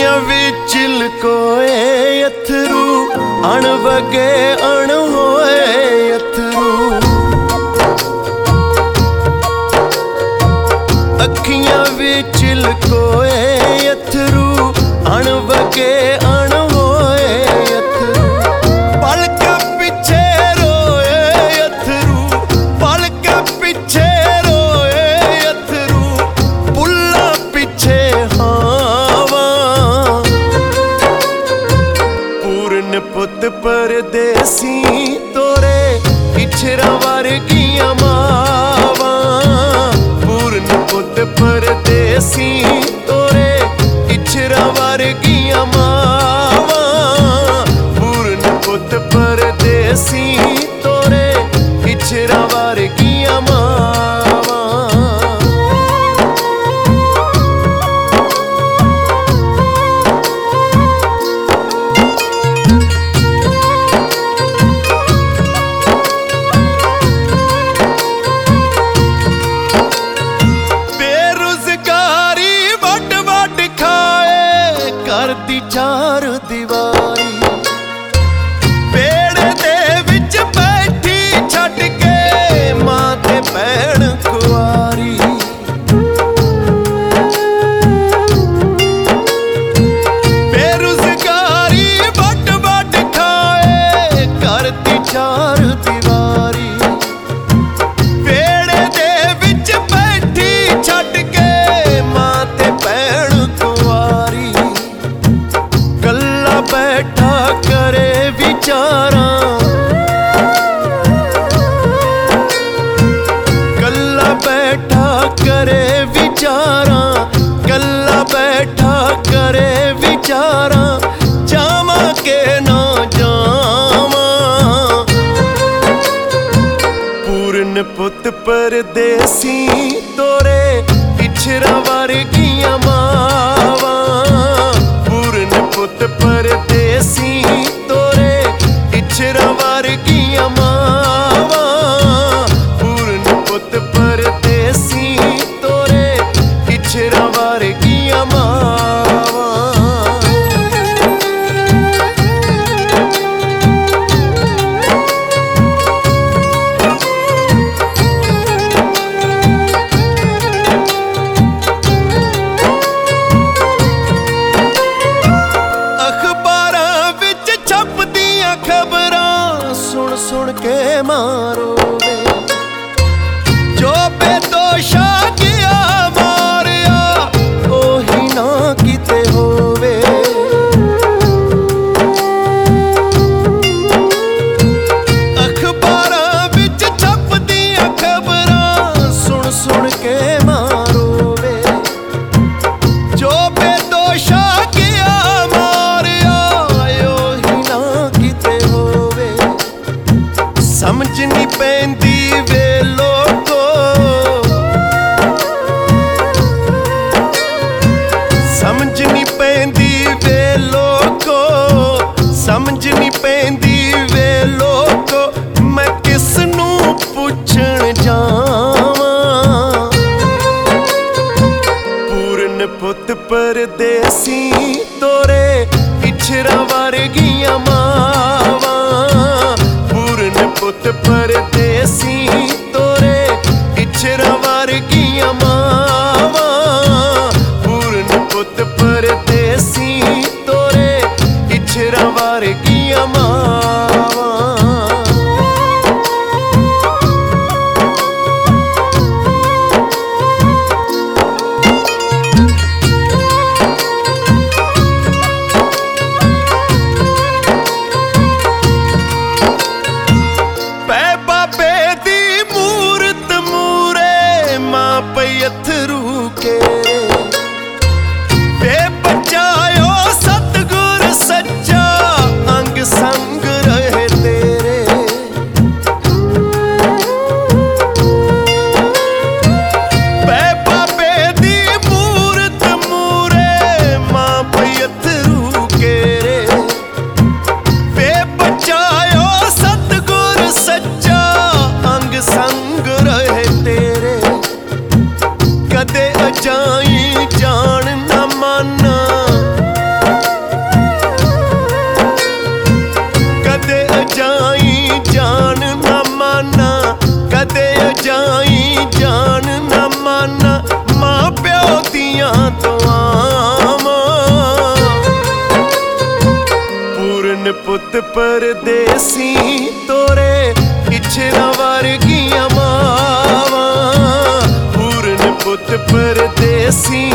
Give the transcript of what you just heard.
ਅੱਖੀਆਂ ਵਿੱਚ ਲਕੋਏ ਅਥਰੂ, ਅਣਵਗੇ ਅਣਹੋਏ ਅਥਰੂ। ਅੱਖੀਆਂ ਵਿੱਚ ਲਕੋਏ ਅਥਰੂ, ਅਣਵਗੇ ਅਣਹੋਏ ਅਥਰੂ। ਪਲਕਾਂ ਪਿੱਛੇ ਰੋਏ ਅਥਰੂ, ਪਲਕਾਂ ਪਿੱਛੇ ਰੋਏ ਅਥਰੂ। ਬੁੱਲਾਂ ਪਿੱਛੇ ਹਾਵਾਂ, ਪੂਰਨ ਪੁੱਤ ਪਰਦੇਸੀ ਤੋਰੇ ਪਿਛਰਾਂ ਵਰਗੀਆਂ ਮਾਵਾਂ। ਪੂਰਨ ਪੁੱਤ ਪਰਦੇਸੀ ਤੋਰੇ ਪਿਛਰਾਂ ਵਰਗੀਆਂ ਮਾਵਾਂ। ਪੂਰਨ ਪੁੱਤ ਪਰਦੇਸੀ ਤੋਰੇ ਪਿਛਰਾਂ ਵਰਗੀਆਂ ਮਾਵਾਂ। ਕਰਦੀ ਚਾਰ ਦੀਵਾਰੀ, ਵਿਹੜੇ ਦੇ ਵਿੱਚ ਬੈਠੀ ਛੱਡ ਕੇ ਮਾਂ ਤੇ ਭੈਣ ਕੁਆਰੀ। ਬੇਰੁਜ਼ਗਾਰੀ ਵੱਟ ਵੱਟ ਖਾਏ ਕਰਦੀ ਚਾਰ ਦੀਵਾਰੀ, ਵਿਹੜੇ ਦੇ ਵਿੱਚ ਬੈਠੀ ਛੱਡ ਕੇ ਮਾਂ ਤੇ ਭੈਣ ਕੁਆਰੀ। ਕੱਲਾ ਬੈਠਾ ਕਰੇ ਵਿਚਾਰਾਂ, ਕੱਲਾ ਬੈਠਾ ਕਰੇ ਵਿਚਾਰਾਂ, ਕੱਲਾ ਬੈਠਾ ਕਰੇ ਵਿਚਾਰਾਂ। ਜਾਵਾਂ ਕਿ ਨਾ ਜਾਵਾਂ, ਪੂਰਨ ਪੁੱਤ ਪਰਦੇਸੀ ਤੋਰੇ ਪਿਛਰਾਂ ਵਰਗੀਆਂ ਮਾਵਾਂ। ਪੂਰਨ ਪੁੱਤ ਪਰਦੇਸੀ ਤੋਰੇ ਪਿਛਰਾਂ ਵਰਗੀਆਂ ਮਾਵਾਂ। ਪੂਰਨ ਪੁੱਤ ਪਰਦੇਸੀ ਤੋਰੇ ਪਿਛਰਾਂ ਵਰਗੀਆਂ ਮਾਵਾਂ। ਖਬਰਾਂ ਸੁਣ ਸੁਣ ਕੇ ਮਾਰੋਵੇ, ਜੋ ਬੇਦੋਸ਼ਾ ਗਿਆ ਮਾਰਿਆ ਉਹੀ ਨਾ ਕਿਤੇ ਹੋਵੇ। ਅਖਬਾਰਾਂ ਵਿੱਚ ਛਪਦੀਆਂ ਖਬਰਾਂ ਸੁਣ ਸੁਣ ਕੇ ਮਾਰੋਵੇ, ਜੋ ਬੇਦੋਸ਼ਾ ਗਿਆ ਮਾਰਿਆ ਉਹੀ ਨਾ ਕਿਤੇ ਹੋਵੇ। ਸਮਝ ਨੀ ਪੈਂਦੀ ਵੇ ਲੋਕੋ, ਸਮਝ ਨੀ ਪੈਂਦੀ ਵੇ ਲੋਕੋ, ਸਮਝ ਨੀ ਪੈਂਦੀ ਵੇ ਲੋਕੋ। ਮੈਂ ਕਿਸ ਨੂੰ ਪੁੱਛਣ ਜਾਵਾਂ, ਪੂਰਨ ਪੁੱਤ ਪਰਦੇਸੀ ਤੋਰੇ ਪਿਛਰਾਂ ਵਰਗੀਆਂ ਮਾਵਾਂ। ਪੂਰਨ ਪੁੱਤ ਪਰਦੇਸੀ ਤੋਰੇ ਪਿਛਰਾਂ ਵਰਗੀਆਂ ਮਾਵਾਂ। ਪੂਰਨ ਪੁੱਤ ਪਰਦੇਸੀ ਤੋਰੇ ਪਿਛਰਾਂ ਵਰਗੀਆਂ ਮਾਵਾਂ। ਅਥਰੂ ਕੇਰੇ ਵੇ ਬਚਾਇਓ ਸਤਿਗੁਰ ਸੱਚਾ, ਅੰਗ ਸੰਗ ਰਹੇ ਤੇਰੇ। ਵੇ ਬਾਬੇ ਦੀ ਮੂਰਤ ਮੂਰੇ ਮਾਂ ਪਈ ਅਥਰੂ ਕੇਰੇ। ਵੇ ਬਚਾਇਓ ਸਤਿਗੁਰ ਸੱਚਾ, ਅੰਗ ਸੰਗ ਰਹੇ ਤੇਰੇ। ਕਦੇ ਅਜਾਈ ਪੁੱਤ ਪਰਦੇਸੀ ਤੋਰੇ ਇਛਰਾਂ ਵਰਗੀਆਂ ਮਾਵਾਂ। ਪੂਰਨ ਪੁੱਤ ਪਰਦੇਸੀ